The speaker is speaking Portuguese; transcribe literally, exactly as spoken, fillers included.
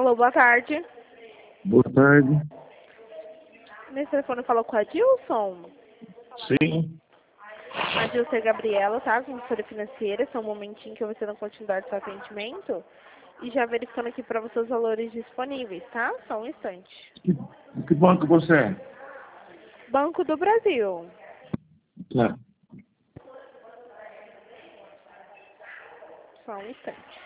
Alô, boa tarde. Boa tarde. Nesse telefone falou com a Dilson. Sim. A Dilson é Gabriela, tá? Consultora financeira. Só um momentinho que eu vou ter na continuidade do seu atendimento. E já verificando aqui para você os valores disponíveis, tá? Só um instante. Que, que banco você é? Banco do Brasil. Tá. Só um instante.